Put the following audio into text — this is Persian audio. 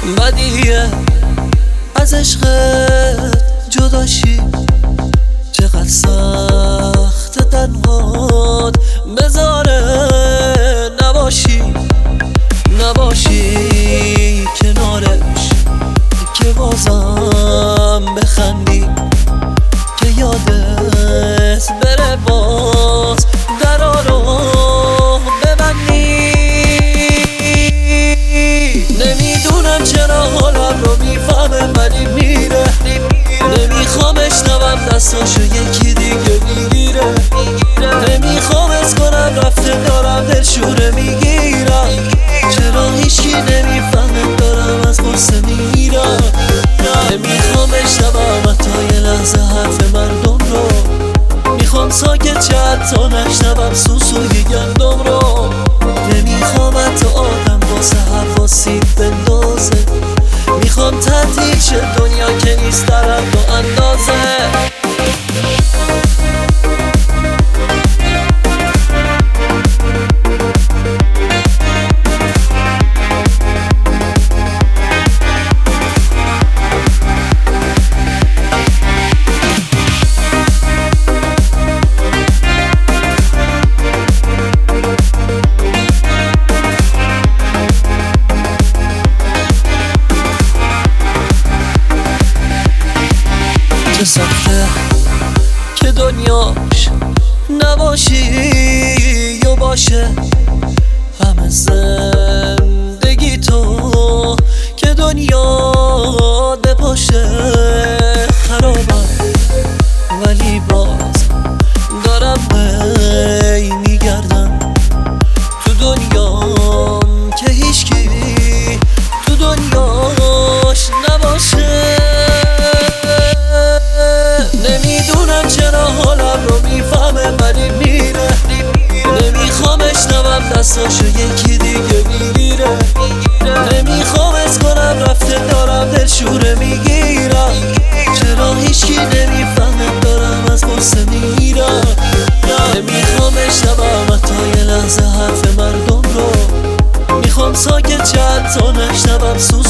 بدیه از عشقت جداشی، چقدر سخت تنهات بذاره نباشی کنارش، که بازم بخندی، که یادت بره باز درا رو ببندی. نمیدونم چرا حالم رو میفهمه ولی میره، نمیخوام اشنوم دستاشو یکی دیگه میگیره، نمیخوام از کنم رفته دارم دلشوره میگیرم، چرا هیچکی نمیفهمه دارم از غصه میرم. نمیخوام اشنوم حتی یه لحظه حرف مردم رو، میخوام ساکت چه حتی نشنوم سوسوی گندم رو، نمیخوام حتی آدم واسه حرفا سیب بندازه، میخوام تعطیل شه دنیا که نیست در حد و اندازه. چه سخته که دنیاش نباشی یا باشه، همه زندگی تو که دنیا بپاشه. خرابم ولی باز دارم هی میگردم تو دنیام که هیچکی تو دنیاش نباشه. نمیدونم چرا حالم رو میفهمه ولی میره، نمیخوام اشنوم دستاشو یکی دیگه میگیره، نمیخوام از کنم رفته دارم دلشوره میگیرم، چرا هیچکی نمیفهمه دارم از غصه میرم. نمیخوام اشنوم حتی یه لحظه حرف مردم رو، میخوام ساکت چه حتی نشنوم